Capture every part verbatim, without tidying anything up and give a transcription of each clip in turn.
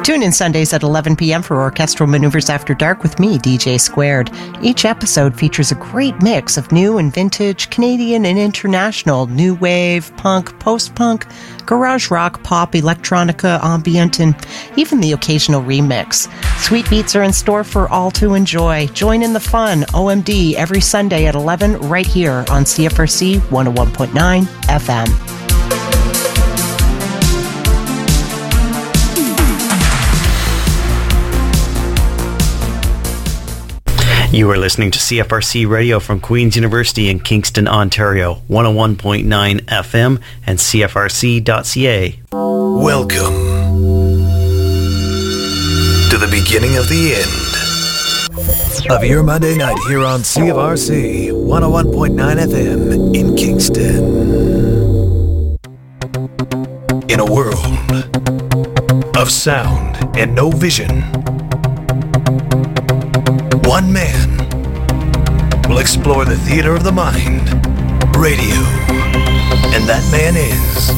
Tune in Sundays at eleven p.m. for Orchestral Maneuvers After Dark with me, D J Squared. Each episode features a great mix of new and vintage, Canadian and international, new wave, punk, post-punk, garage rock, pop, electronica, ambient, and even the occasional remix. Sweet beats are in store for all to enjoy. Join in the fun. O M D every Sunday at eleven right here on C F R C one oh one point nine F M. You are listening to C F R C Radio from Queen's University in Kingston, Ontario, one oh one point nine F M and C F R C dot C A. Welcome to the beginning of the end of your Monday night here on C F R C one oh one point nine F M in Kingston. In a world of sound and no vision, one man will explore the theater of the mind, radio, and that man is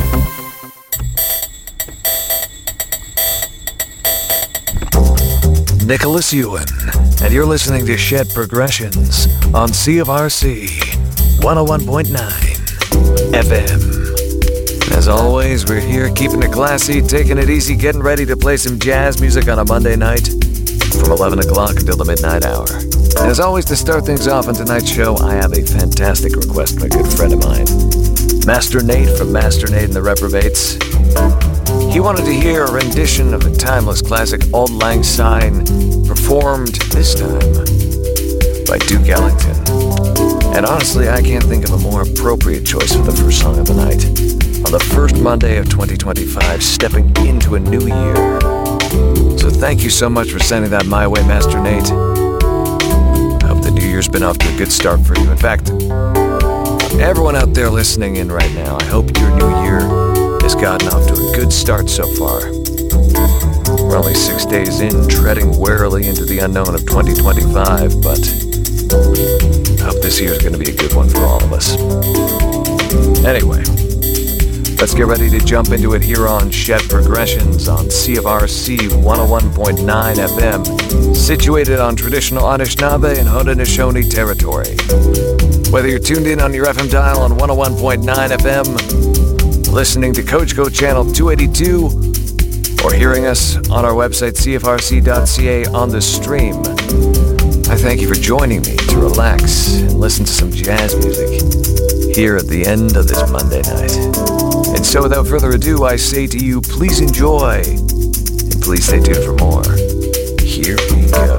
Nicholas Ewan, and you're listening to Shed Progressions on C F R C one oh one point nine F M. As always, we're here keeping it classy, taking it easy, getting ready to play some jazz music on a Monday night from eleven o'clock until the midnight hour. And as always, to start things off on tonight's show, I have a fantastic request from a good friend of mine, Master Nate from Master Nate and the Reprobates. He wanted to hear a rendition of the timeless classic Auld Lang Syne, performed this time by Duke Ellington. And honestly, I can't think of a more appropriate choice for the first song of the night, on the first Monday of twenty twenty-five, stepping into a new year. So thank you so much for sending that my way, Master Nate. I hope the new year's been off to a good start for you. In fact, everyone out there listening in right now, I hope your new year has gotten off to a good start so far. We're only six days in, treading warily into the unknown of twenty twenty-five, but I hope this year's going to be a good one for all of us. Anyway, let's get ready to jump into it here on Shed Progressions on C F R C one oh one point nine F M, situated on traditional Anishinaabe and Haudenosaunee territory. Whether you're tuned in on your F M dial on one oh one point nine F M, listening to Coachco Channel two eighty-two, or hearing us on our website C F R C dot C A on the stream, I thank you for joining me to relax and listen to some jazz music here at the end of this Monday night. And so without further ado, I say to you, please enjoy, and please stay tuned for more. Here we go.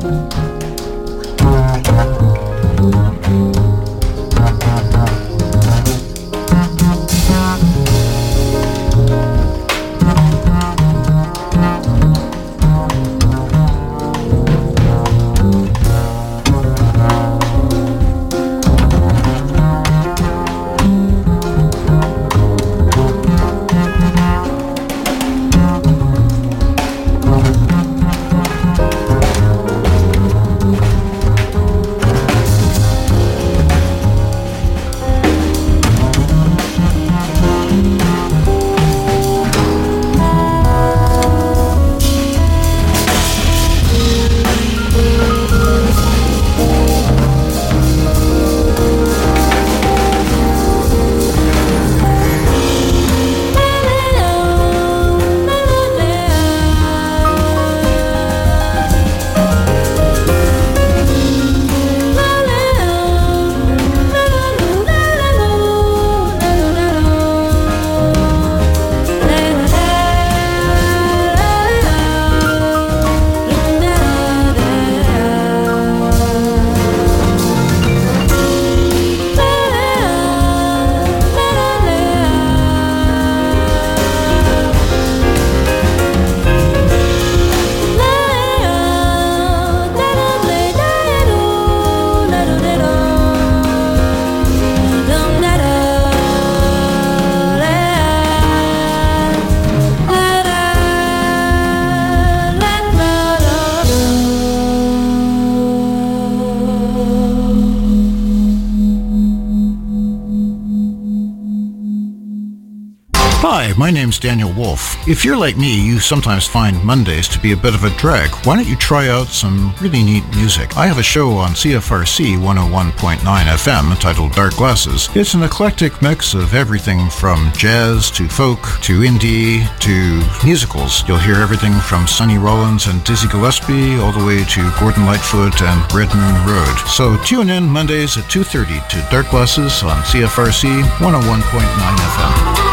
Hi, my name's Daniel Wolf. If you're like me, you sometimes find Mondays to be a bit of a drag. Why don't you try out some really neat music? I have a show on C F R C one oh one point nine F M entitled Dark Glasses. It's an eclectic mix of everything from jazz to folk to indie to musicals. You'll hear everything from Sonny Rollins and Dizzy Gillespie all the way to Gordon Lightfoot and Red Moon Road. So tune in Mondays at two thirty to Dark Glasses on C F R C one oh one point nine F M.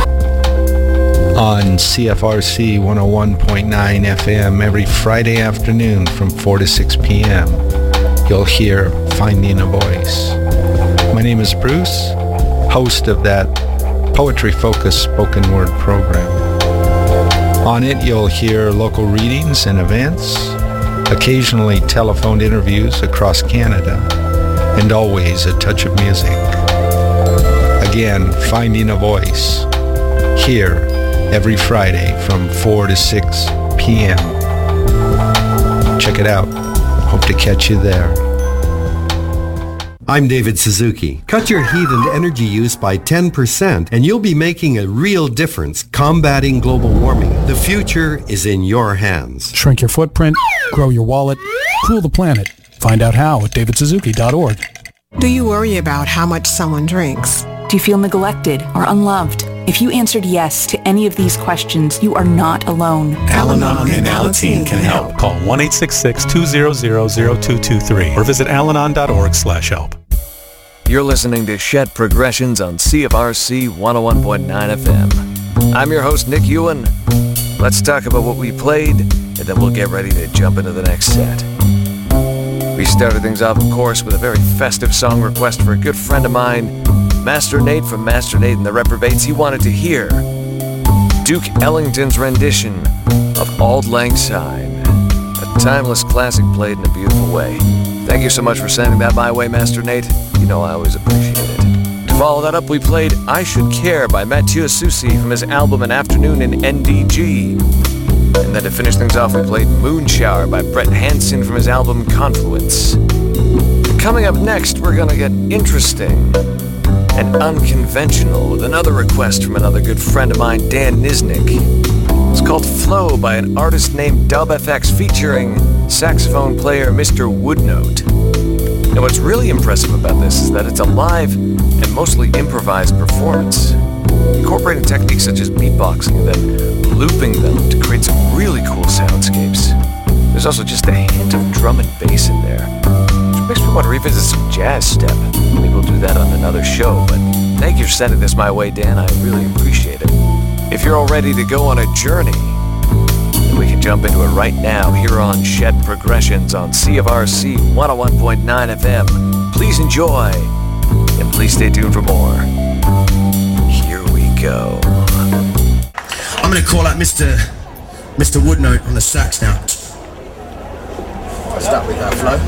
On C F R C one oh one point nine F M every Friday afternoon from four to six p.m. You'll hear Finding a Voice. My name is Bruce, host of that poetry-focused spoken word program. On it, you'll hear local readings and events, occasionally telephoned interviews across Canada, and always a touch of music. Again, Finding a Voice, here every Friday from four to six p.m. Check it out. Hope to catch you there. I'm David Suzuki. Cut your heat and energy use by ten percent and you'll be making a real difference combating global warming. The future is in your hands. Shrink your footprint, grow your wallet, cool the planet. Find out how at david suzuki dot org. Do you worry about how much someone drinks? Do you feel neglected or unloved? If you answered yes to any of these questions, you are not alone. Al-Anon and Alateen can help. Call one eight six six, two zero zero, zero two two three or visit alanon dot org slash help. You're listening to Shed Progressions on C F R C one oh one point nine F M. I'm your host, Nick Ewan. Let's talk about what we played, and then we'll get ready to jump into the next set. We started things off, of course, with a very festive song request for a good friend of mine, Master Nate from Master Nate and the Reprobates. He wanted to hear Duke Ellington's rendition of Auld Lang Syne, a timeless classic played in a beautiful way. Thank you so much for sending that my way, Master Nate. You know I always appreciate it. To follow that up, we played I Should Care by Mathieu Soucy from his album An Afternoon in N D G. And then to finish things off, we played Moonshower by Brett Hansen from his album Confluence. Coming up next, we're gonna get interesting and unconventional with another request from another good friend of mine, Dan Niznik. It's called Flow by an artist named Dub F X featuring saxophone player Mister Woodnote. Now what's really impressive about this is that it's a live and mostly improvised performance, incorporating techniques such as beatboxing and then looping them to create some really cool soundscapes. There's also just a hint of drum and bass in there, which makes me want to revisit some jazz step. Maybe we'll do that on another show, but thank you for sending this my way, Dan. I really appreciate it. If you're all ready to go on a journey, then we can jump into it right now here on Shed Progressions on C F R C one oh one point nine F M. Please enjoy, and please stay tuned for more. Here we go. I'm going to call out Mister Mister Woodnote on the sax now. I'll start with that flow.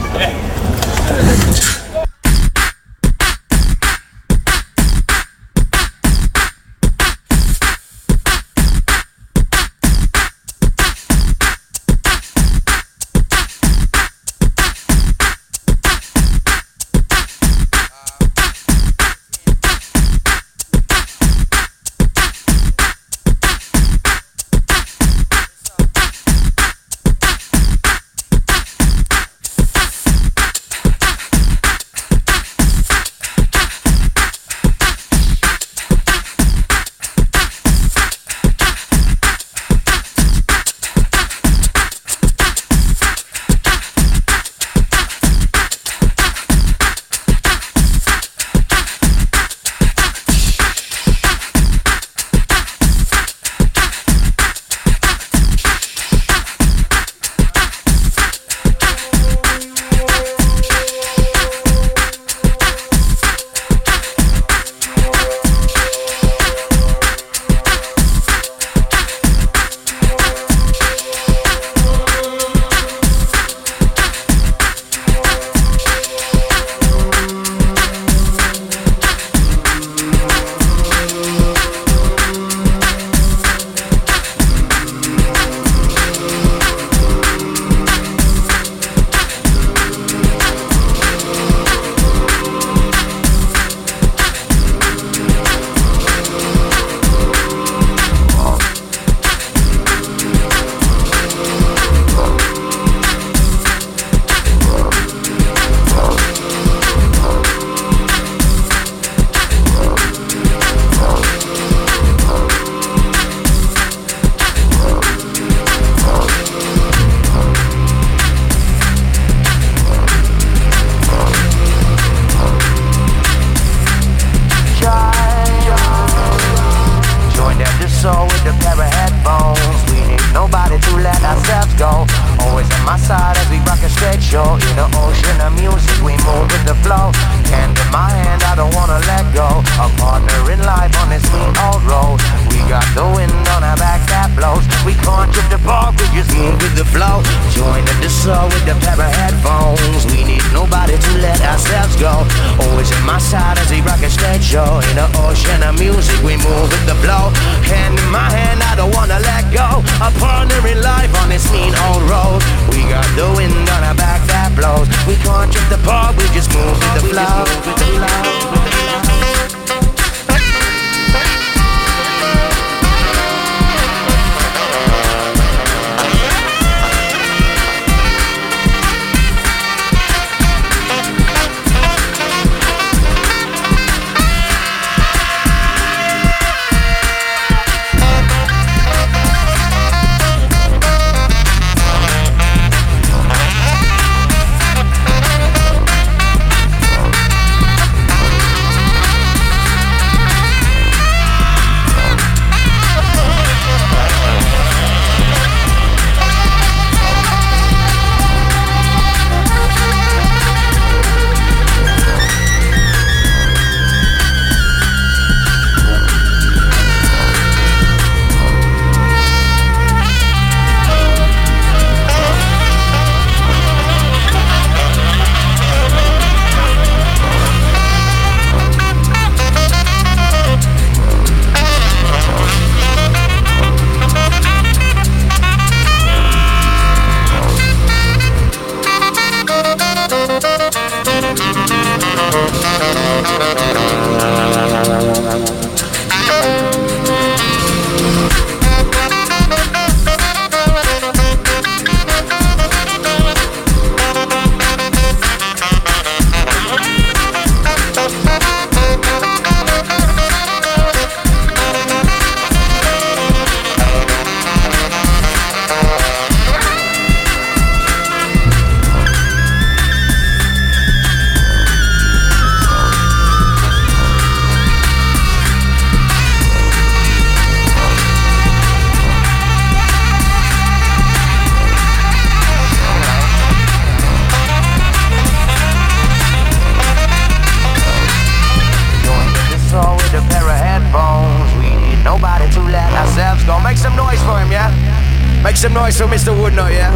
some noise for Mister Woodnote, yeah?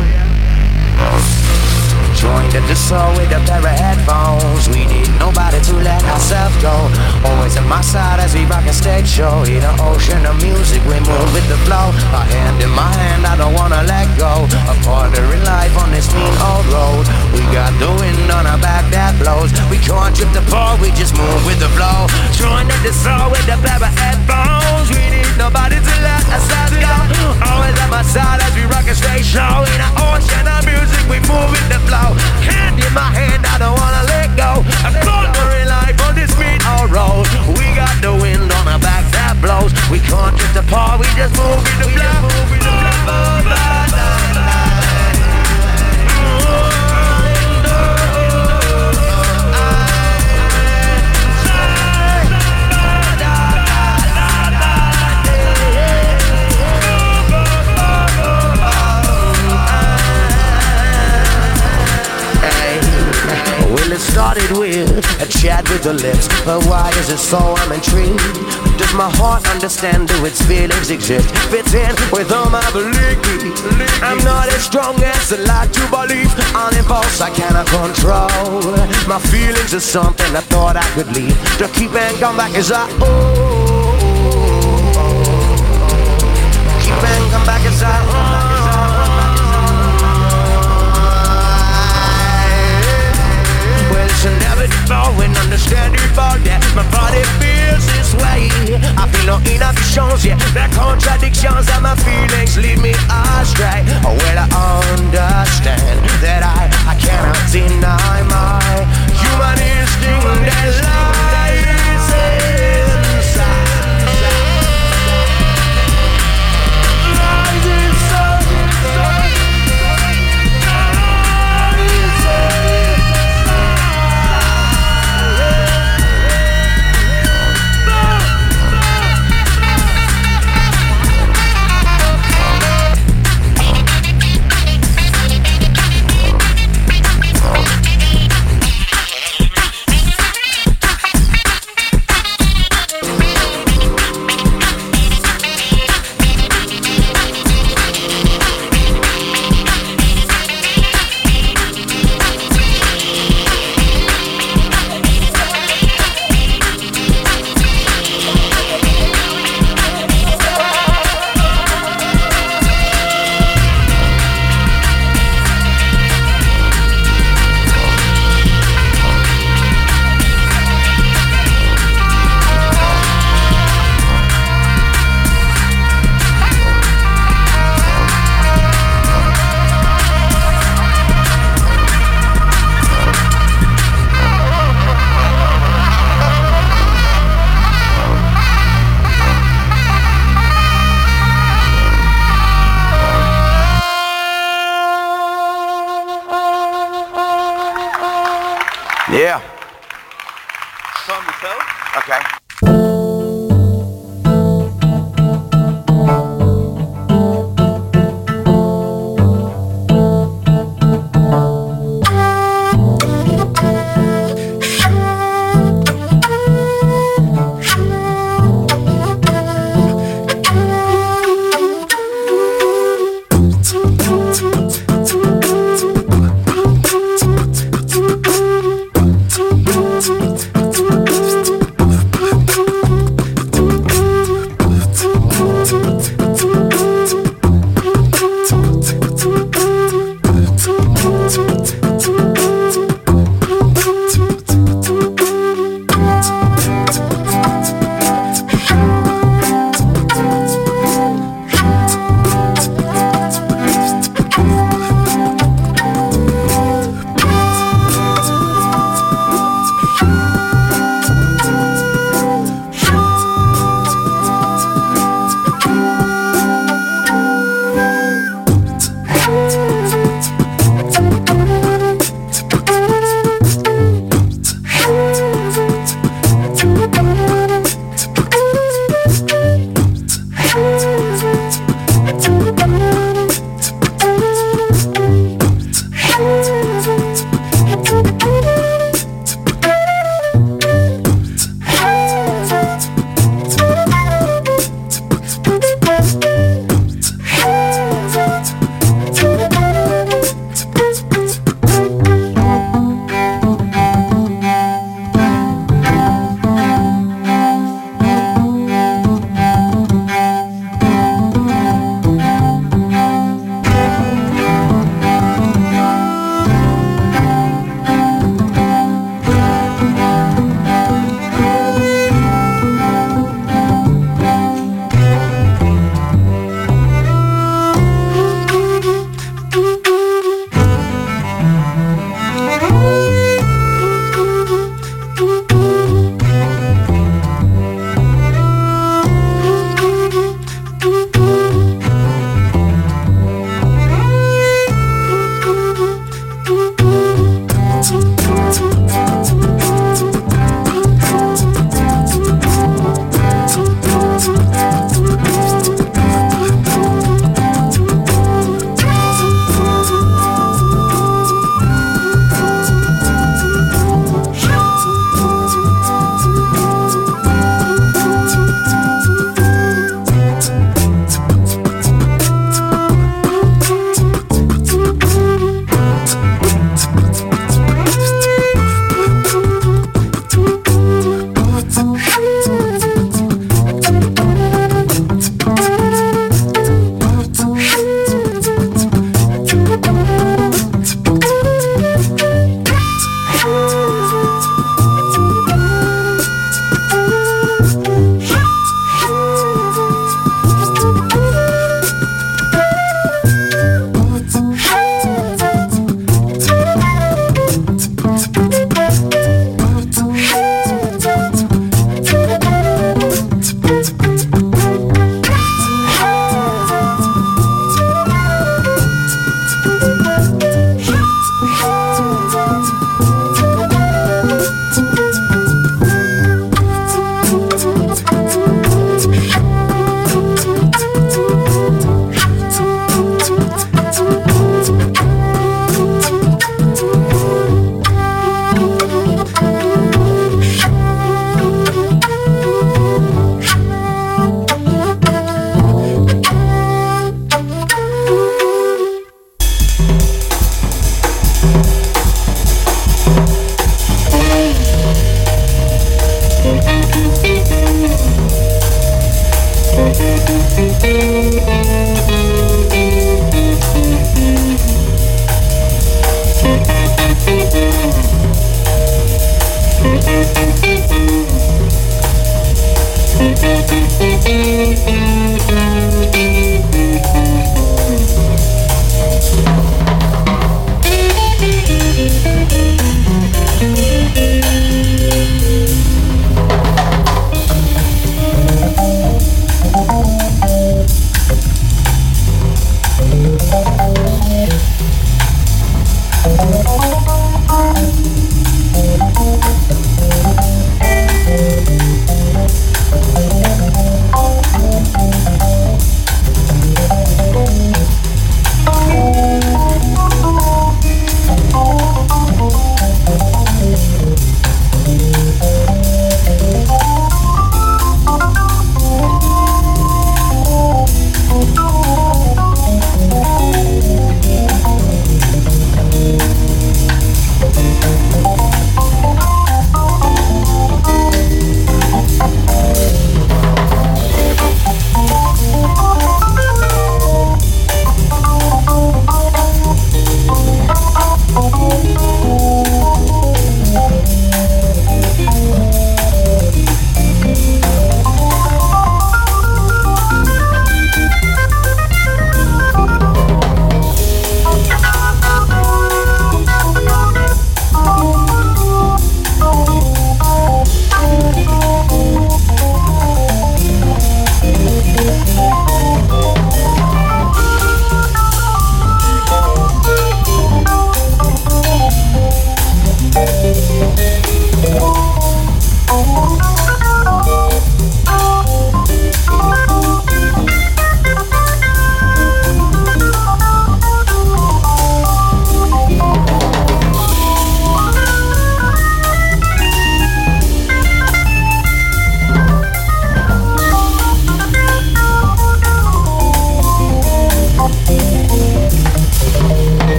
Joined at the soul with a pair of headphones. We need nobody to let ourselves go. Always at my side as we rock a stage show. In an ocean of music, we move with the flow. A hand in my hand, I don't wanna let go. A partner in life on this mean old road. We got the wind on our back that blows. We can't trip the ball, we just move with the flow. Joined at the soul with a pair of headphones. We need nobody to let ourselves go. Always at my side as we rock a stage show. In an ocean of music, we move with the flow. Hand in my hand, I don't wanna let go. A partner in life on this green old road. We got the wind on our back that blows. We can't drift apart, we just move with the flow. Well, it started with a chat with the lips, but why is it so I'm intrigued? Does my heart understand, do its feelings exist? Fits in with all my beliefs. I'm not as strong as I like to believe. On impulse I cannot control. My feelings are something I thought I could leave. To keep and come back as I oh. Keep and come back as I oh. Inevitable and understandable that my body feels this way. I feel no inhibitions, yeah. The contradictions of my feelings lead me astray. Oh, well, I understand that I, I cannot deny my human instinct that lies inside. Lies inside. Yeah. Okay.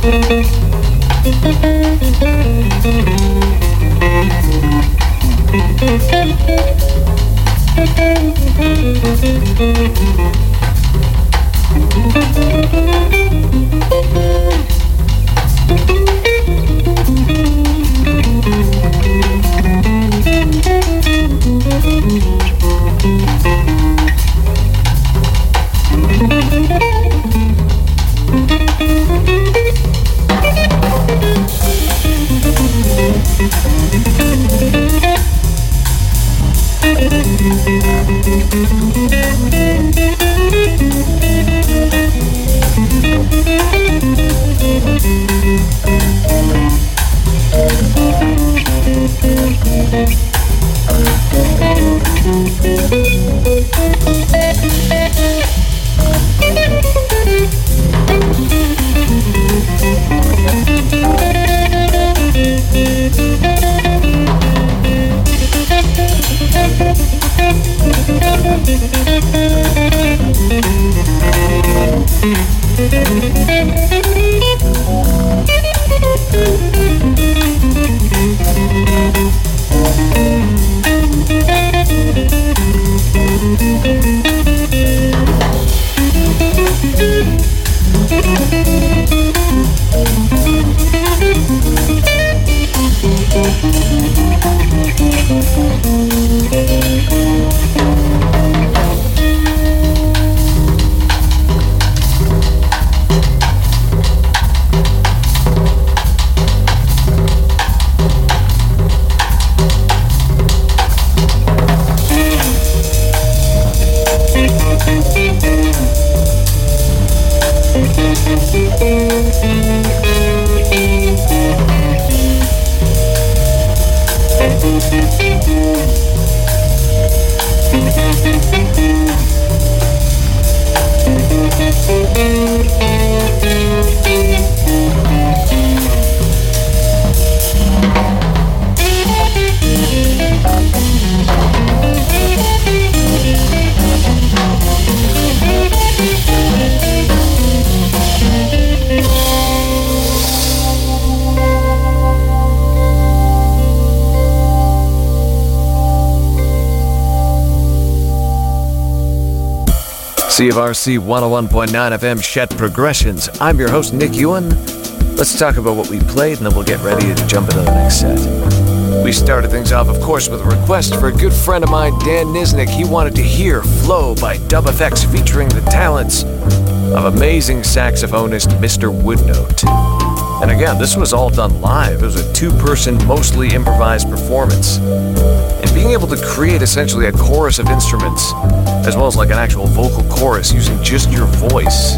C F R C one oh one point nine F M Chet Progressions. I'm your host, Nick Ewan. Let's talk about what we played, and then we'll get ready to jump into the next set. We started things off, of course, with a request for a good friend of mine, Dan Nisnik. He wanted to hear Flow by Dub F X featuring the talents of amazing saxophonist Mister Woodnote. And again, this was all done live. It was a two-person, mostly improvised performance. And being able to create essentially a chorus of instruments, as well as like an actual vocal chorus using just your voice,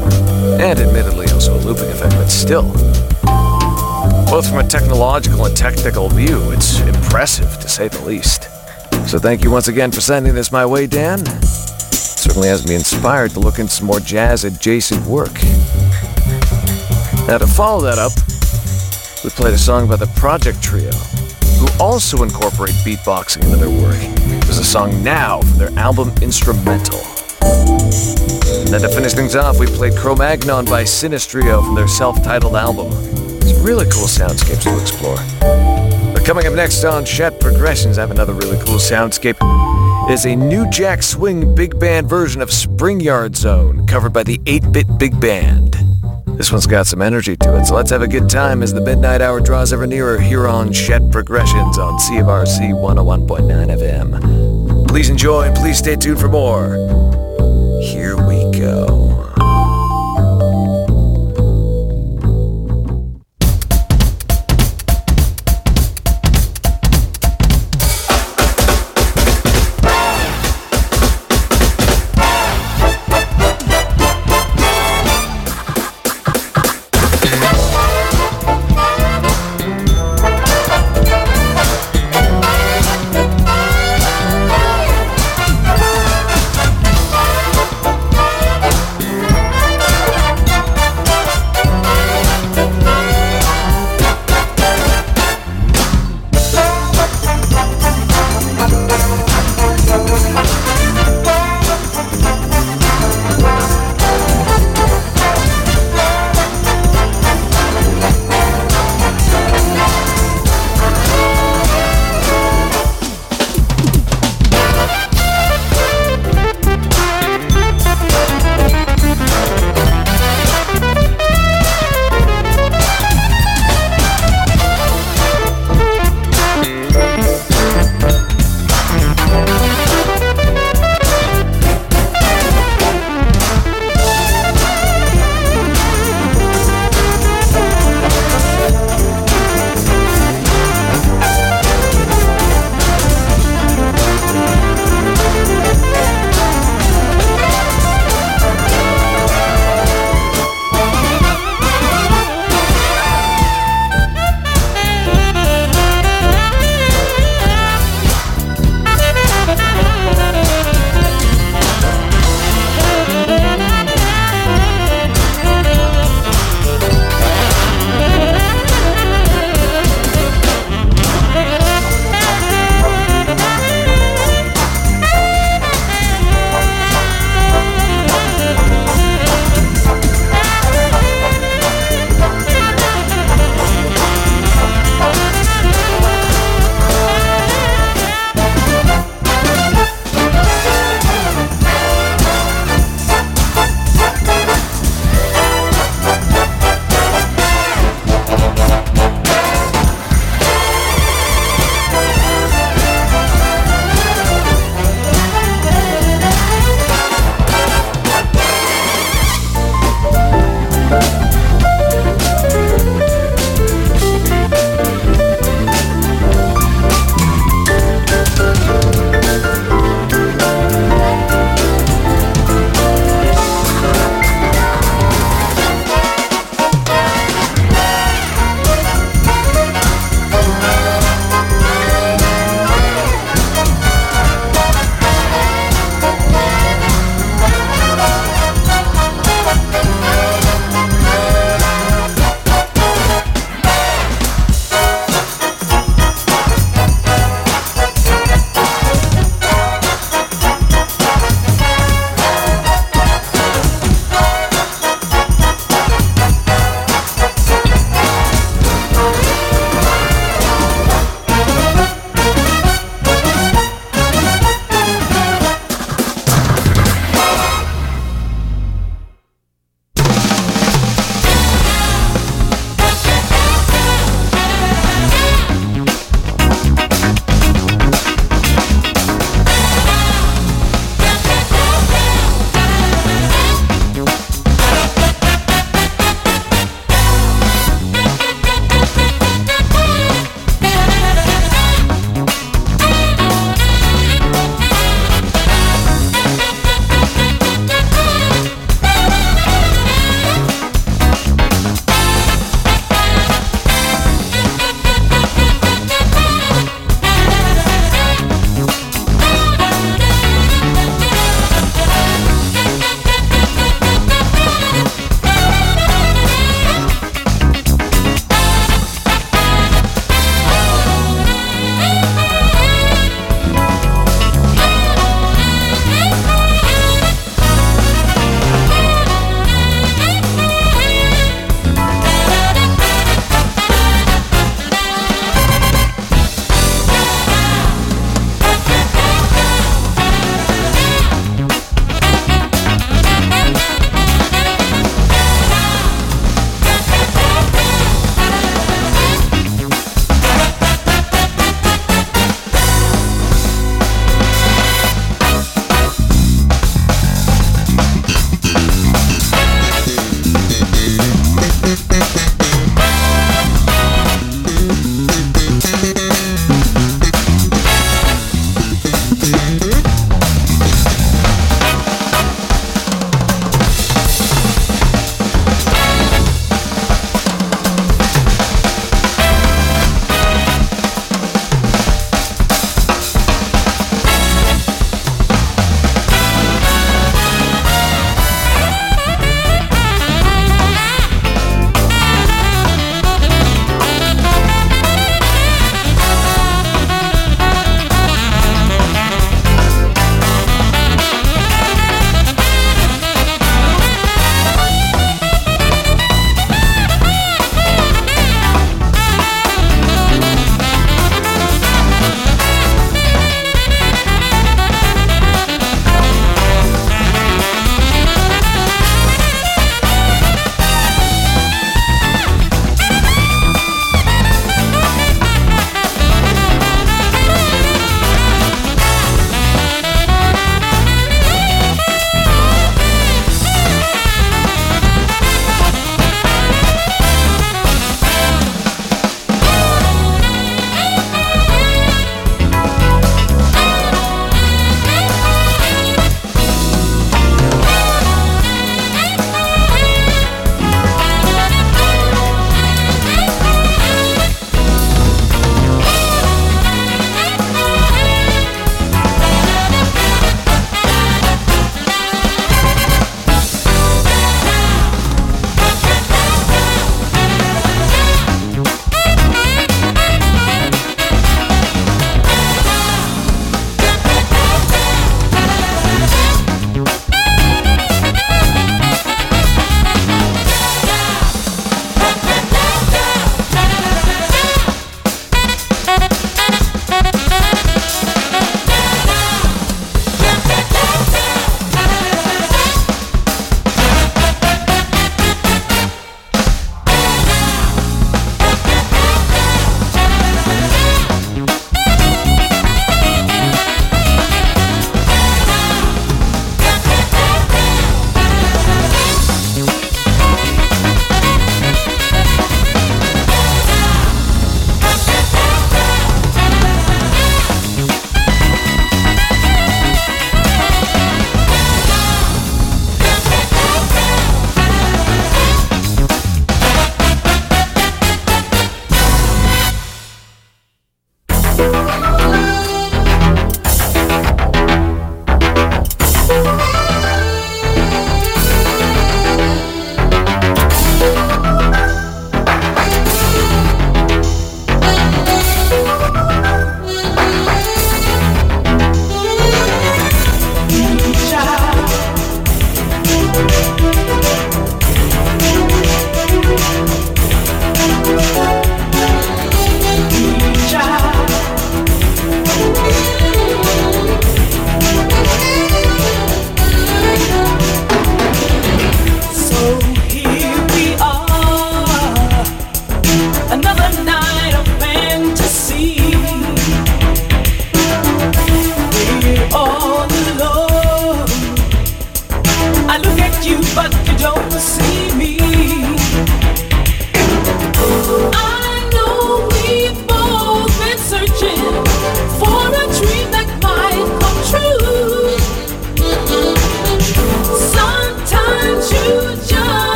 and admittedly also a looping effect, but still, both from a technological and technical view, it's impressive to say the least. So thank you once again for sending this my way, Dan. It certainly has me inspired to look into some more jazz-adjacent work. Now to follow that up, we played a song by the Project Trio, who also incorporate beatboxing into their work. It was a song Now from their album Instrumental. And then to finish things off, we played Cro-Magnon by Sinistrio from their self-titled album. It's really cool soundscapes to explore. But coming up next on Chet Progressions, I have another really cool soundscape. It is a new Jack Swing big band version of Spring Yard Zone, covered by the eight-bit Big Band. This one's got some energy to it, so let's have a good time as the midnight hour draws ever nearer here on Chet Progressions on C F R C one oh one point nine F M. Please enjoy and please stay tuned for more. Here we go.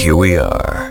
here we are.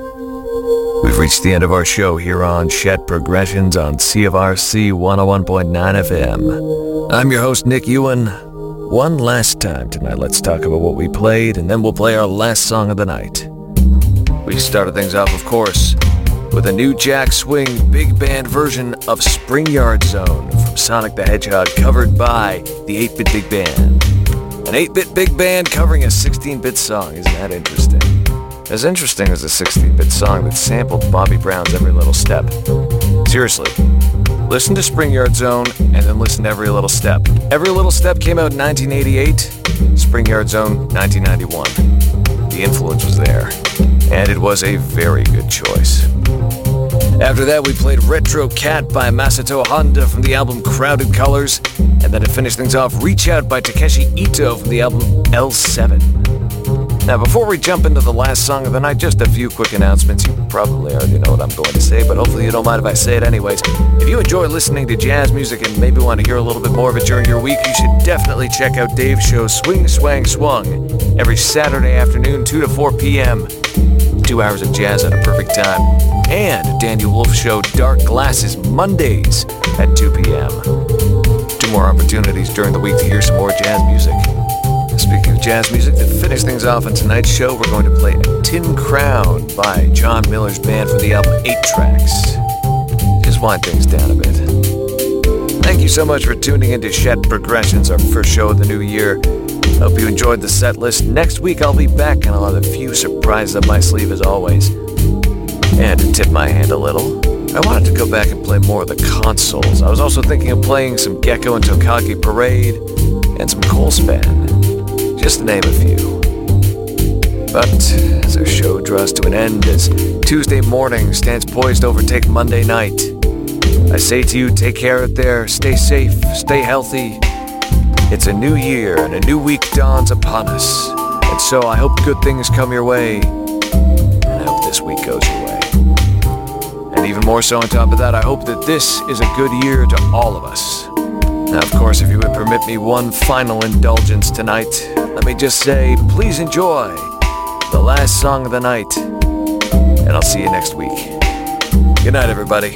We've reached the end of our show here on Chet Progressions on C F R C one oh one point nine F M. I'm your host, Nick Ewan. One last time tonight, let's talk about what we played, and then we'll play our last song of the night. We started things off, of course, with a new Jack Swing big band version of Spring Yard Zone from Sonic the Hedgehog, covered by the eight-bit Big Band. An eight-bit Big Band covering a sixteen-bit song. Isn't that interesting? As interesting as a sixteen-bit song that sampled Bobby Brown's Every Little Step. Seriously, listen to Spring Yard Zone and then listen to Every Little Step. Every Little Step came out in nineteen eighty-eight, Spring Yard Zone nineteen ninety-one. The influence was there, and it was a very good choice. After that, we played Retro Cat by Masato Honda from the album Crowded Colors, and then to finish things off, Reach Out by Takeshi Ito from the album L seven. Now, before we jump into the last song of the night, just a few quick announcements. You probably already know what I'm going to say, but hopefully you don't mind if I say it anyways. If you enjoy listening to jazz music and maybe want to hear a little bit more of it during your week, you should definitely check out Dave's show, Swing, Swang, Swung, every Saturday afternoon, two to four p.m. Two hours of jazz at a perfect time. And Daniel Wolf's show, Dark Glasses, Mondays at two p.m. Two more opportunities during the week to hear some more jazz music. Speaking of jazz music, to finish things off on tonight's show, we're going to play A Tin Crown by John Miller's band from the album Eight Tracks. Just wind things down a bit. Thank you so much for tuning into Chet Progressions, our first show of the new year. Hope you enjoyed the set list. Next week I'll be back and I'll have a few surprises up my sleeve as always. And to tip my hand a little, I wanted to go back and play more of the consoles. I was also thinking of playing some Gecko and Tokage Parade and some Coalspan, just to name a few. But as our show draws to an end, as Tuesday morning stands poised to overtake Monday night, I say to you, take care out there, stay safe, stay healthy. It's a new year and a new week dawns upon us. And so I hope good things come your way. And I hope this week goes your way. And even more so on top of that, I hope that this is a good year to all of us. Now, of course, if you would permit me one final indulgence tonight, let me just say, please enjoy the last song of the night. And I'll see you next week. Good night, everybody.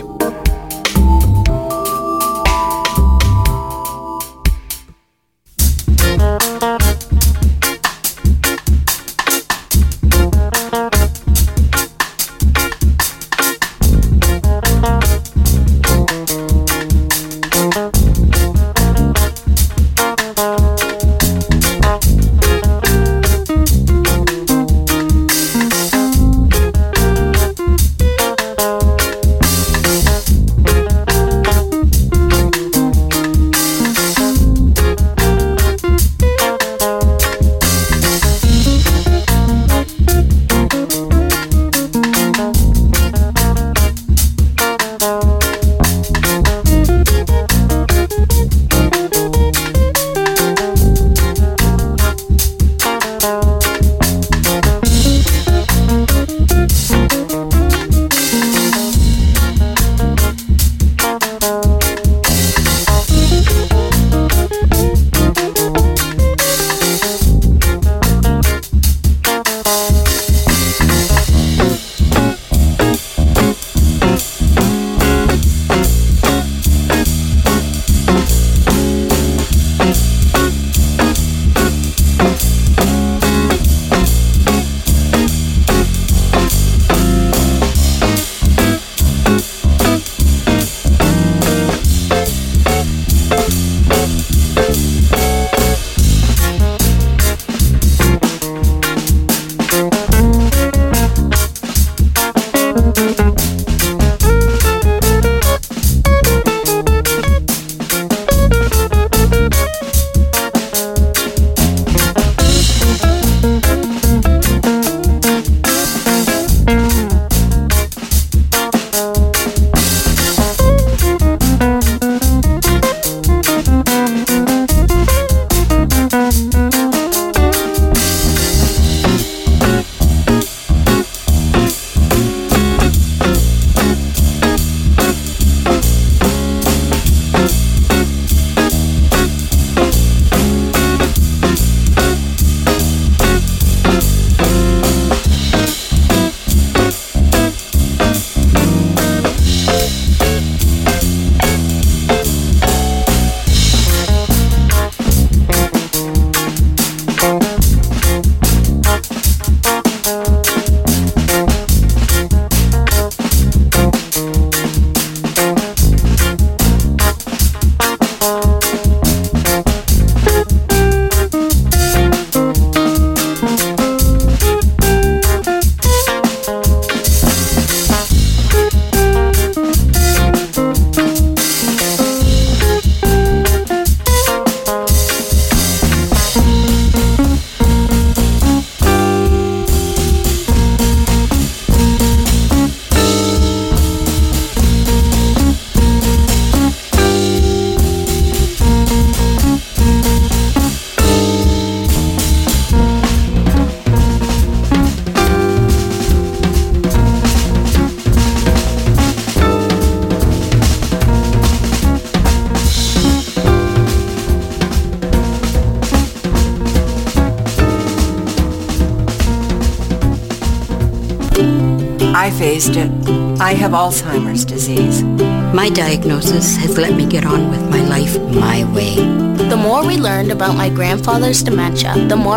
I faced it. I have Alzheimer's disease. My diagnosis has let me get on with my life my way. The more we learned about my grandfather's dementia, the more